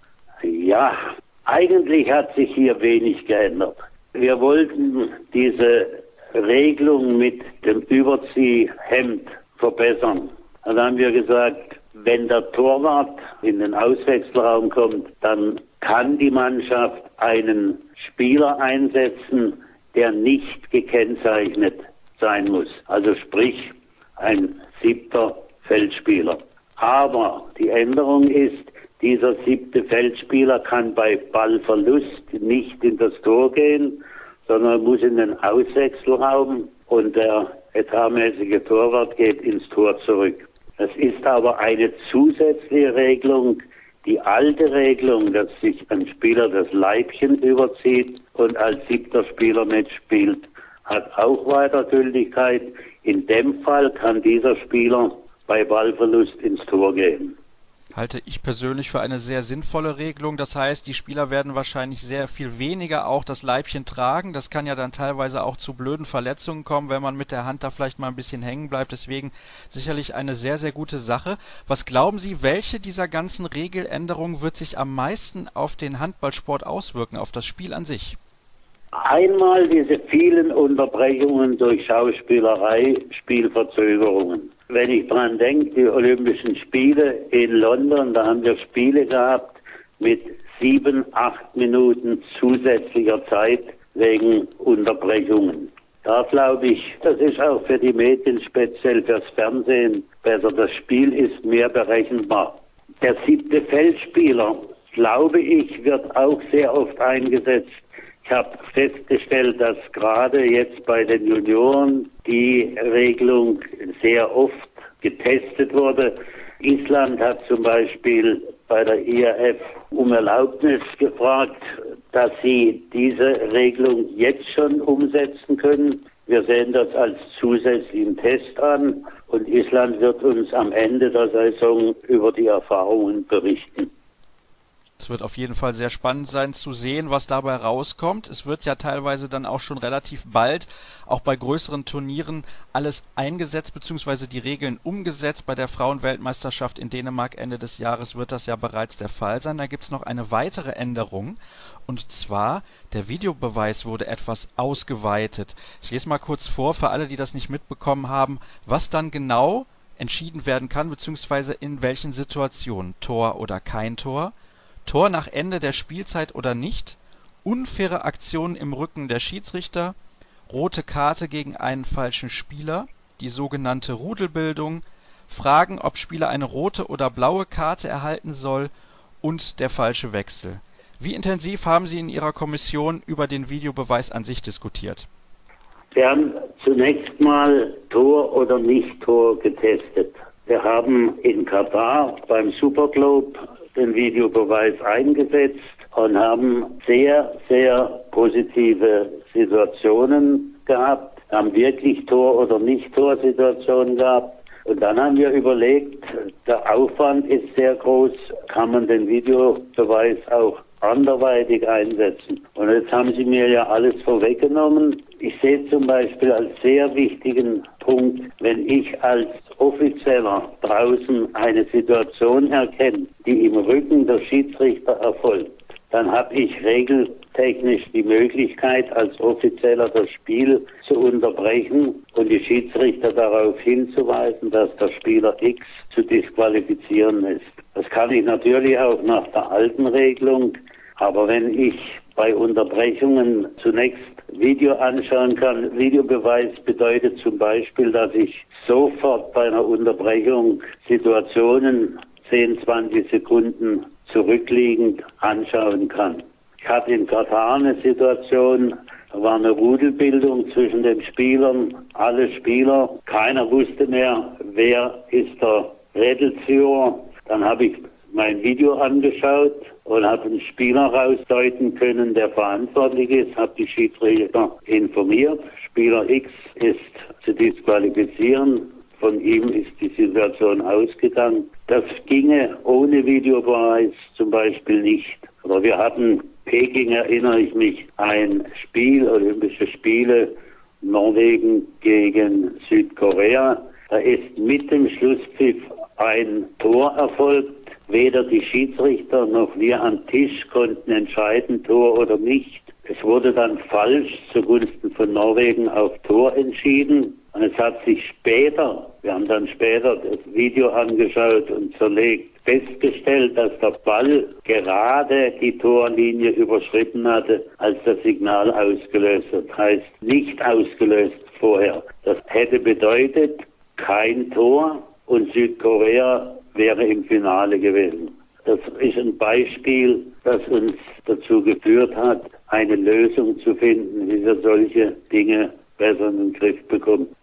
Ja, eigentlich hat sich hier wenig geändert. Wir wollten diese Regelung mit dem Überziehhemd verbessern. Dann haben wir gesagt, wenn der Torwart in den Auswechselraum kommt, dann kann die Mannschaft einen Spieler einsetzen, der nicht gekennzeichnet sein muss. Also sprich ein 7. Feldspieler. Aber die Änderung ist, dieser 7. Feldspieler kann bei Ballverlust nicht in das Tor gehen, sondern muss in den Auswechselraum und der etatmäßige Torwart geht ins Tor zurück. Das ist aber eine zusätzliche Regelung. Die alte Regelung, dass sich ein Spieler das Leibchen überzieht und als 7. Spieler mitspielt, hat auch weiter Gültigkeit. In dem Fall kann dieser Spieler bei Ballverlust ins Tor gehen. Halte ich persönlich für eine sehr sinnvolle Regelung. Das heißt, die Spieler werden wahrscheinlich sehr viel weniger auch das Leibchen tragen. Das kann ja dann teilweise auch zu blöden Verletzungen kommen, wenn man mit der Hand da vielleicht mal ein bisschen hängen bleibt. Deswegen sicherlich eine sehr, sehr gute Sache. Was glauben Sie, welche dieser ganzen Regeländerungen wird sich am meisten auf den Handballsport auswirken, auf das Spiel an sich? Einmal diese vielen Unterbrechungen durch Schauspielerei, Spielverzögerungen. Wenn ich dran denke, die Olympischen Spiele in London, da haben wir Spiele gehabt mit 7, 8 Minuten zusätzlicher Zeit wegen Unterbrechungen. Da glaube ich, das ist auch für die Medien, speziell fürs Fernsehen, besser. Das Spiel ist mehr berechenbar. Der 7. Feldspieler, glaube ich, wird auch sehr oft eingesetzt. Ich habe festgestellt, dass gerade jetzt bei den Junioren die Regelung sehr oft getestet wurde. Island hat zum Beispiel bei der IAF um Erlaubnis gefragt, dass sie diese Regelung jetzt schon umsetzen können. Wir sehen das als zusätzlichen Test an und Island wird uns am Ende der Saison über die Erfahrungen berichten. Es wird auf jeden Fall sehr spannend sein zu sehen, was dabei rauskommt. Es wird ja teilweise dann auch schon relativ bald, auch bei größeren Turnieren, alles eingesetzt bzw. die Regeln umgesetzt. Bei der Frauenweltmeisterschaft in Dänemark Ende des Jahres wird das ja bereits der Fall sein. Da gibt es noch eine weitere Änderung. Und zwar, der Videobeweis wurde etwas ausgeweitet. Ich lese mal kurz vor, für alle, die das nicht mitbekommen haben, was dann genau entschieden werden kann, bzw. in welchen Situationen. Tor oder kein Tor. Tor nach Ende der Spielzeit oder nicht, unfaire Aktionen im Rücken der Schiedsrichter, rote Karte gegen einen falschen Spieler, die sogenannte Rudelbildung, Fragen, ob Spieler eine rote oder blaue Karte erhalten soll und der falsche Wechsel. Wie intensiv haben Sie in Ihrer Kommission über den Videobeweis an sich diskutiert? Wir haben zunächst mal Tor oder Nicht-Tor getestet. Wir haben in Katar beim Superglobe den Videobeweis eingesetzt und haben sehr, sehr positive Situationen gehabt, haben wirklich Tor- oder Nicht-Tor-Situationen gehabt. Und dann haben wir überlegt, der Aufwand ist sehr groß, kann man den Videobeweis auch anderweitig einsetzen. Und jetzt haben Sie mir ja alles vorweggenommen. Ich sehe zum Beispiel als sehr wichtigen Punkt, wenn ich als Offizieller draußen eine Situation erkenne, die im Rücken der Schiedsrichter erfolgt, dann habe ich regeltechnisch die Möglichkeit, als Offizieller das Spiel zu unterbrechen und die Schiedsrichter darauf hinzuweisen, dass der Spieler X zu disqualifizieren ist. Das kann ich natürlich auch nach der alten Regelung, aber wenn ich bei Unterbrechungen zunächst Video anschauen kann, Videobeweis bedeutet zum Beispiel, dass ich sofort bei einer Unterbrechung Situationen 10, 20 Sekunden zurückliegend anschauen kann. Ich hatte in Katar eine Situation, da war eine Rudelbildung zwischen den Spielern, alle Spieler, keiner wusste mehr, wer ist der Rädelsführer. Dann habe ich mein Video angeschaut und habe einen Spieler rausdeuten können, der verantwortlich ist, habe die Schiedsrichter informiert. Spieler X ist zu disqualifizieren, von ihm ist die Situation ausgegangen. Das ginge ohne Videobeweis zum Beispiel nicht. Oder wir hatten Peking, erinnere ich mich, ein Spiel, Olympische Spiele, Norwegen gegen Südkorea. Da ist mit dem Schlusspfiff ein Tor erfolgt. Weder die Schiedsrichter noch wir am Tisch konnten entscheiden, Tor oder nicht. Es wurde dann falsch zugunsten von Norwegen auf Tor entschieden. Und es hat sich später, wir haben dann später das Video angeschaut und zerlegt, festgestellt, dass der Ball gerade die Torlinie überschritten hatte, als das Signal ausgelöst wird. Das heißt, nicht ausgelöst vorher. Das hätte bedeutet, kein Tor und Südkorea wäre im Finale gewesen. Das ist ein Beispiel, das uns dazu geführt hat, eine Lösung zu finden, wie wir solche Dinge besser in den Griff bekommen. Fußball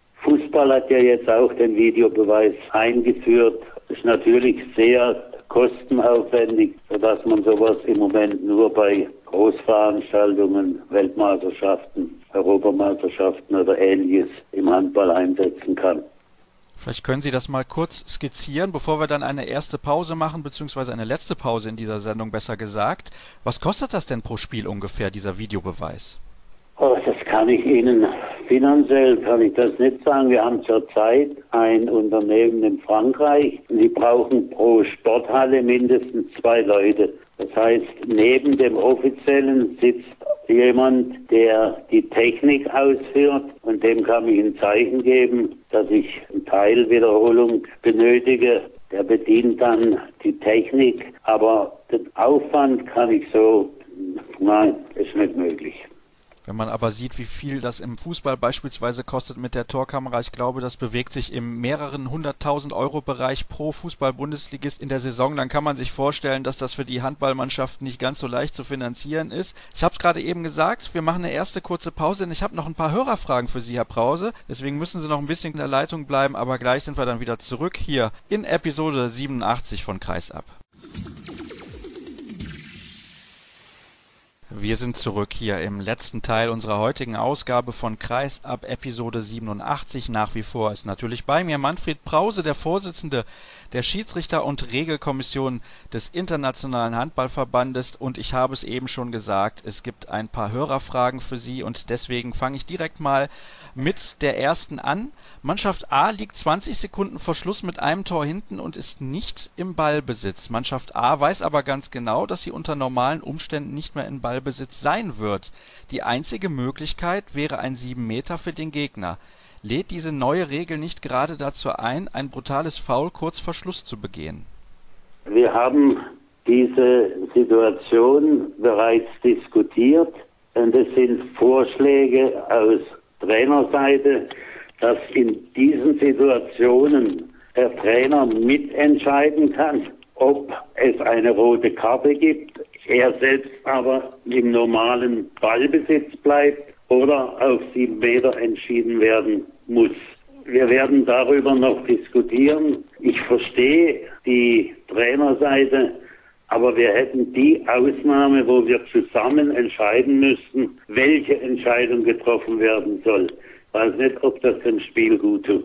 Fußball hat ja jetzt auch den Videobeweis eingeführt. Ist natürlich sehr kostenaufwendig, sodass man sowas im Moment nur bei Großveranstaltungen, Weltmeisterschaften, Europameisterschaften oder Ähnliches im Handball einsetzen kann. Vielleicht können Sie das mal kurz skizzieren, bevor wir dann eine erste Pause machen, beziehungsweise eine letzte Pause in dieser Sendung, besser gesagt. Was kostet das denn pro Spiel ungefähr, dieser Videobeweis? Oh, das kann ich Ihnen, finanziell kann ich das nicht sagen. Wir haben zurzeit ein Unternehmen in Frankreich. Die brauchen pro Sporthalle mindestens 2 Leute. Das heißt, neben dem Offiziellen sitzt jemand, der die Technik ausführt, und dem kann ich ein Zeichen geben, dass ich eine Teilwiederholung benötige. Der bedient dann die Technik, aber den Aufwand kann ich so, nein, ist nicht möglich. Wenn man aber sieht, wie viel das im Fußball beispielsweise kostet mit der Torkamera, ich glaube, das bewegt sich im mehreren 100.000 Euro Bereich pro Fußball-Bundesligist in der Saison, dann kann man sich vorstellen, dass das für die Handballmannschaft nicht ganz so leicht zu finanzieren ist. Ich habe es gerade eben gesagt, wir machen eine erste kurze Pause, denn ich habe noch ein paar Hörerfragen für Sie, Herr Brause. Deswegen müssen Sie noch ein bisschen in der Leitung bleiben, aber gleich sind wir dann wieder zurück hier in Episode 87 von Kreisab. Wir sind zurück hier im letzten Teil unserer heutigen Ausgabe von Kreisab Episode 87. Nach wie vor ist natürlich bei mir Manfred Brause, der Vorsitzende der Schiedsrichter- und Regelkommission des Internationalen Handballverbandes, und ich habe es eben schon gesagt, es gibt ein paar Hörerfragen für Sie und deswegen fange ich direkt mal mit der ersten an. Mannschaft A liegt 20 Sekunden vor Schluss mit einem Tor hinten und ist nicht im Ballbesitz. Mannschaft A weiß aber ganz genau, dass sie unter normalen Umständen nicht mehr in Ballbesitz sein wird. Die einzige Möglichkeit wäre ein 7 Meter für den Gegner. Lädt diese neue Regel nicht gerade dazu ein, ein brutales Foul kurz vor Schluss zu begehen? Wir haben diese Situation bereits diskutiert, und es sind Vorschläge aus Trainerseite, dass in diesen Situationen der Trainer mitentscheiden kann, ob es eine rote Karte gibt, er selbst aber im normalen Ballbesitz bleibt oder auf 7 Meter entschieden werden muss. Wir werden darüber noch diskutieren. Ich verstehe die Trainerseite, aber wir hätten die Ausnahme, wo wir zusammen entscheiden müssten, welche Entscheidung getroffen werden soll. Ich weiß nicht, ob das dem Spiel gut tut.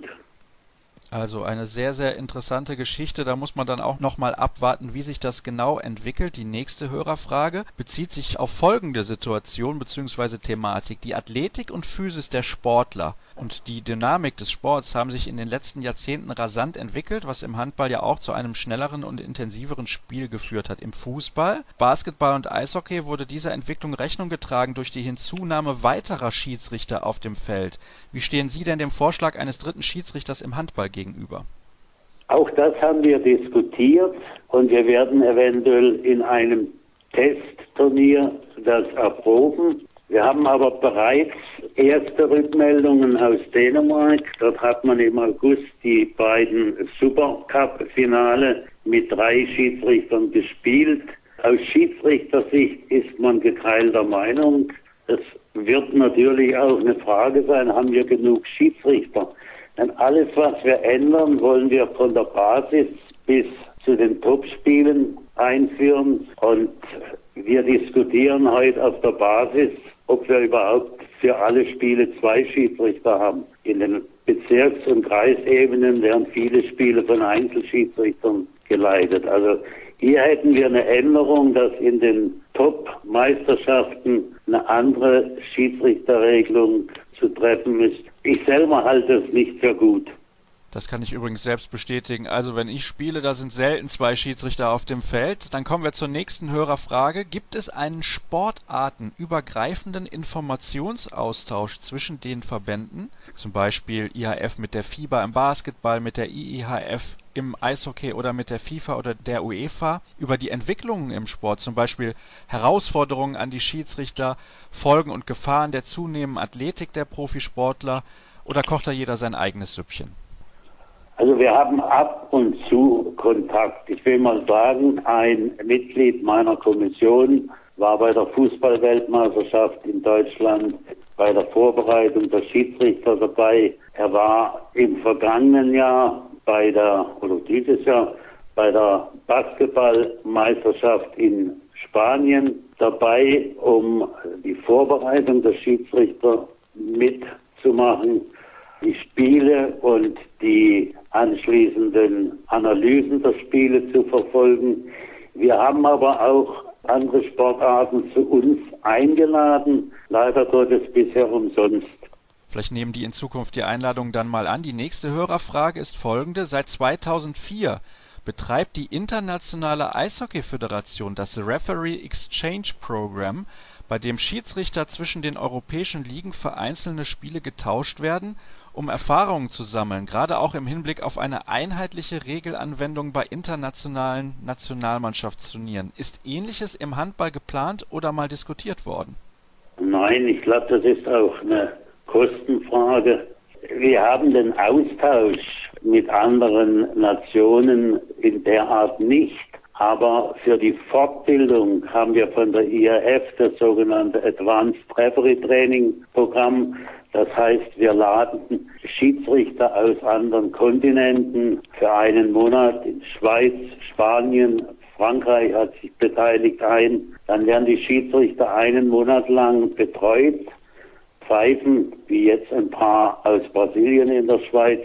Also eine sehr, sehr interessante Geschichte. Da muss man dann auch nochmal abwarten, wie sich das genau entwickelt. Die nächste Hörerfrage bezieht sich auf folgende Situation bzw. Thematik. Die Athletik und Physis der Sportler und die Dynamik des Sports haben sich in den letzten Jahrzehnten rasant entwickelt, was im Handball ja auch zu einem schnelleren und intensiveren Spiel geführt hat. Im Fußball, Basketball und Eishockey wurde dieser Entwicklung Rechnung getragen durch die Hinzunahme weiterer Schiedsrichter auf dem Feld. Wie stehen Sie denn dem Vorschlag eines dritten Schiedsrichters im Handball gegenüber? Auch das haben wir diskutiert, und wir werden eventuell in einem Testturnier das erproben. Wir haben aber bereits erste Rückmeldungen aus Dänemark. Dort hat man im August die beiden Supercup-Finale mit 3 Schiedsrichtern gespielt. Aus Schiedsrichtersicht ist man geteilter Meinung. Es wird natürlich auch eine Frage sein, haben wir genug Schiedsrichter? Denn alles, was wir ändern, wollen wir von der Basis bis zu den Topspielen einführen. Und wir diskutieren heute auf der Basis, ob wir überhaupt für alle Spiele 2 Schiedsrichter haben. In den Bezirks- und Kreisebenen werden viele Spiele von Einzelschiedsrichtern geleitet. Also hier hätten wir eine Änderung, dass in den Top-Meisterschaften eine andere Schiedsrichterregelung zu treffen ist. Ich selber halte es nicht für gut. Das kann ich übrigens selbst bestätigen. Also wenn ich spiele, da sind selten 2 Schiedsrichter auf dem Feld. Dann kommen wir zur nächsten Hörerfrage. Gibt es einen sportartenübergreifenden Informationsaustausch zwischen den Verbänden? Zum Beispiel IHF mit der FIBA im Basketball, mit der IIHF im Eishockey oder mit der FIFA oder der UEFA über die Entwicklungen im Sport, zum Beispiel Herausforderungen an die Schiedsrichter, Folgen und Gefahren der zunehmenden Athletik der Profisportler, oder kocht da jeder sein eigenes Süppchen? Also wir haben ab und zu Kontakt. Ich will mal sagen, ein Mitglied meiner Kommission war bei der Fußball-Weltmeisterschaft in Deutschland bei der Vorbereitung der Schiedsrichter dabei. Er war im vergangenen Jahr dieses Jahr bei der Basketballmeisterschaft in Spanien dabei, um die Vorbereitung der Schiedsrichter mitzumachen, die Spiele und die anschließenden Analysen der Spiele zu verfolgen. Wir haben aber auch andere Sportarten zu uns eingeladen, leider Gottes bisher umsonst. Vielleicht nehmen die in Zukunft die Einladung dann mal an. Die nächste Hörerfrage ist folgende. Seit 2004 betreibt die Internationale Eishockey-Föderation das Referee Exchange Program, bei dem Schiedsrichter zwischen den europäischen Ligen für einzelne Spiele getauscht werden, um Erfahrungen zu sammeln, gerade auch im Hinblick auf eine einheitliche Regelanwendung bei internationalen Nationalmannschaftsturnieren. Ist Ähnliches im Handball geplant oder mal diskutiert worden? Nein, ich glaube, das ist auch eine Kostenfrage. Wir haben den Austausch mit anderen Nationen in der Art nicht. Aber für die Fortbildung haben wir von der IAF das sogenannte Advanced Referee Training Programm. Das heißt, wir laden Schiedsrichter aus anderen Kontinenten für einen Monat in Schweiz, Spanien, Frankreich hat sich beteiligt ein. Dann werden die Schiedsrichter einen Monat lang betreut, pfeifen, wie jetzt ein paar aus Brasilien in der Schweiz,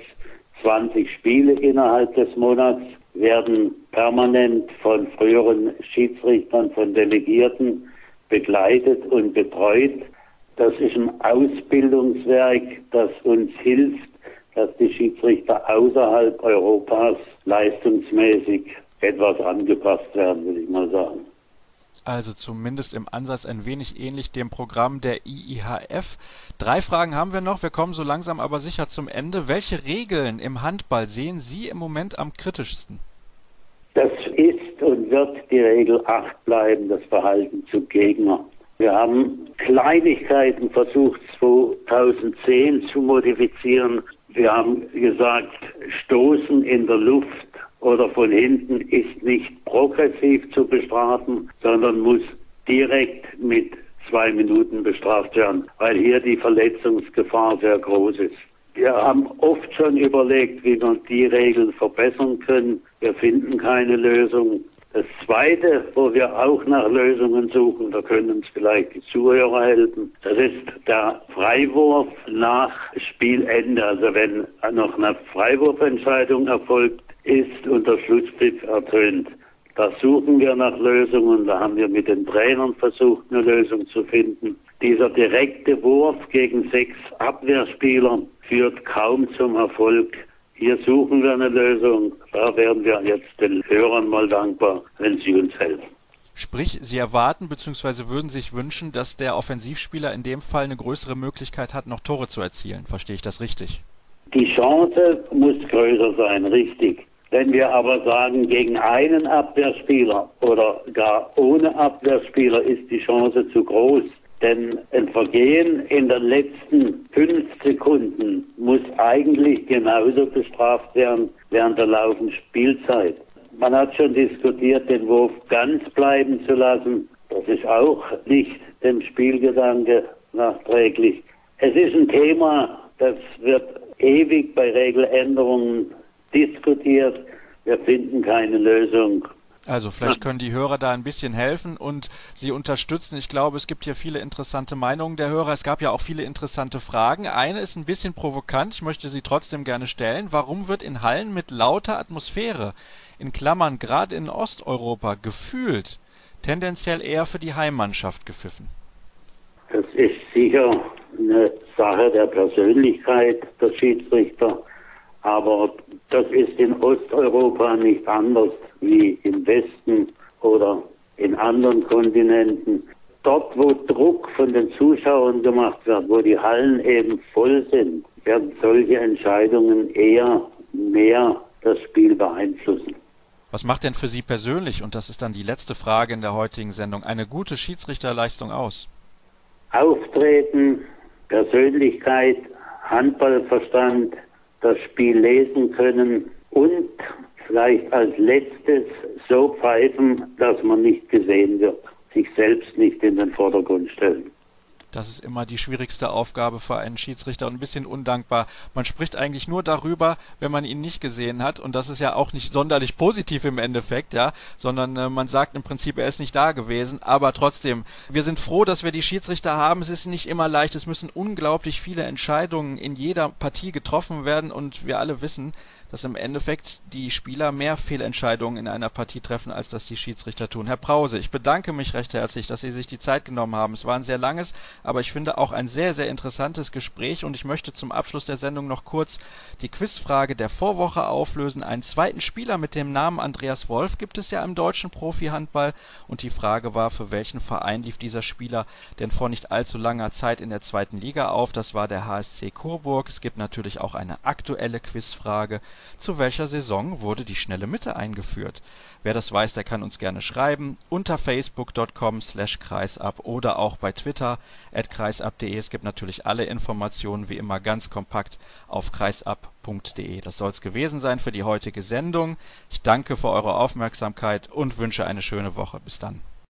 20 Spiele innerhalb des Monats, werden permanent von früheren Schiedsrichtern, von Delegierten begleitet und betreut. Das ist ein Ausbildungswerk, das uns hilft, dass die Schiedsrichter außerhalb Europas leistungsmäßig etwas angepasst werden, würde ich mal sagen. Also zumindest im Ansatz ein wenig ähnlich dem Programm der IIHF. 3 Fragen haben wir noch, wir kommen so langsam aber sicher zum Ende. Welche Regeln im Handball sehen Sie im Moment am kritischsten? Das ist und wird die Regel 8 bleiben, das Verhalten zum Gegner. Wir haben Kleinigkeiten versucht 2010 zu modifizieren. Wir haben gesagt, Stoßen in der Luft oder von hinten ist nicht progressiv zu bestrafen, sondern muss direkt mit 2 Minuten bestraft werden, weil hier die Verletzungsgefahr sehr groß ist. Wir haben oft schon überlegt, wie wir die Regeln verbessern können. Wir finden keine Lösung. Das Zweite, wo wir auch nach Lösungen suchen, da können uns vielleicht die Zuhörer helfen, das ist der Freiwurf nach Spielende. Also wenn noch eine Freiwurfentscheidung erfolgt ist und der Schlusspfiff ertönt. Da suchen wir nach Lösungen, da haben wir mit den Trainern versucht, eine Lösung zu finden. Dieser direkte Wurf gegen 6 Abwehrspieler führt kaum zum Erfolg. Hier suchen wir eine Lösung. Da wären wir jetzt den Hörern mal dankbar, wenn sie uns helfen. Sprich, Sie erwarten bzw. würden sich wünschen, dass der Offensivspieler in dem Fall eine größere Möglichkeit hat, noch Tore zu erzielen. Verstehe ich das richtig? Die Chance muss größer sein, richtig. Wenn wir aber sagen, gegen einen Abwehrspieler oder gar ohne Abwehrspieler ist die Chance zu groß. Denn ein Vergehen in den letzten 5 Sekunden muss eigentlich genauso bestraft werden während der laufenden Spielzeit. Man hat schon diskutiert, den Wurf ganz bleiben zu lassen. Das ist auch nicht dem Spielgedanke nachträglich. Es ist ein Thema, das wird ewig bei Regeländerungen diskutiert. Wir finden keine Lösung. Also vielleicht können die Hörer da ein bisschen helfen und Sie unterstützen. Ich glaube, es gibt hier viele interessante Meinungen der Hörer. Es gab ja auch viele interessante Fragen. Eine ist ein bisschen provokant. Ich möchte sie trotzdem gerne stellen. Warum wird in Hallen mit lauter Atmosphäre, in Klammern gerade in Osteuropa, gefühlt tendenziell eher für die Heimmannschaft gepfiffen? Das ist sicher eine Sache der Persönlichkeit der Schiedsrichter. Aber das ist in Osteuropa nicht anders wie im Westen oder in anderen Kontinenten. Dort, wo Druck von den Zuschauern gemacht wird, wo die Hallen eben voll sind, werden solche Entscheidungen eher mehr das Spiel beeinflussen. Was macht denn für Sie persönlich, und das ist dann die letzte Frage in der heutigen Sendung, eine gute Schiedsrichterleistung aus? Auftreten, Persönlichkeit, Handballverstand, das Spiel lesen können und vielleicht als letztes so pfeifen, dass man nicht gesehen wird, sich selbst nicht in den Vordergrund stellen. Das ist immer die schwierigste Aufgabe für einen Schiedsrichter und ein bisschen undankbar. Man spricht eigentlich nur darüber, wenn man ihn nicht gesehen hat, und das ist ja auch nicht sonderlich positiv im Endeffekt, ja, sondern man sagt im Prinzip, er ist nicht da gewesen, aber trotzdem, wir sind froh, dass wir die Schiedsrichter haben. Es ist nicht immer leicht, es müssen unglaublich viele Entscheidungen in jeder Partie getroffen werden, und wir alle wissen, dass im Endeffekt die Spieler mehr Fehlentscheidungen in einer Partie treffen, als das die Schiedsrichter tun. Herr Prause, ich bedanke mich recht herzlich, dass Sie sich die Zeit genommen haben. Es war ein sehr langes, aber ich finde auch ein sehr, sehr interessantes Gespräch, und ich möchte zum Abschluss der Sendung noch kurz die Quizfrage der Vorwoche auflösen. Einen zweiten Spieler mit dem Namen Andreas Wolf gibt es ja im deutschen Profi-Handball, und die Frage war, für welchen Verein lief dieser Spieler denn vor nicht allzu langer Zeit in der zweiten Liga auf? Das war der HSC Coburg. Es gibt natürlich auch eine aktuelle Quizfrage. Zu welcher Saison wurde die schnelle Mitte eingeführt? Wer das weiß, der kann uns gerne schreiben unter facebook.com/kreisab oder auch bei Twitter @kreisab.de. Es gibt natürlich alle Informationen wie immer ganz kompakt auf kreisab.de. Das soll es gewesen sein für die heutige Sendung. Ich danke für eure Aufmerksamkeit und wünsche eine schöne Woche. Bis dann.